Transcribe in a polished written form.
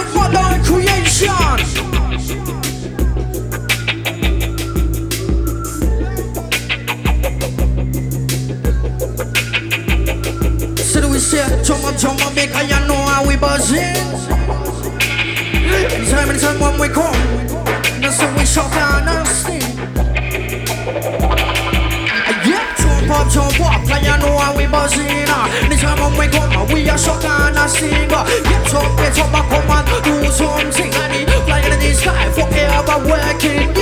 modern creation. So do we say, Jumma, make I you know how we buzzing. Anytime when we come, that's when we shut down and sing. Jump up, I you know how we buzzing. Anytime when we come, we are shut down and sing. Get up, I come and do something. And flying in the sky forever working.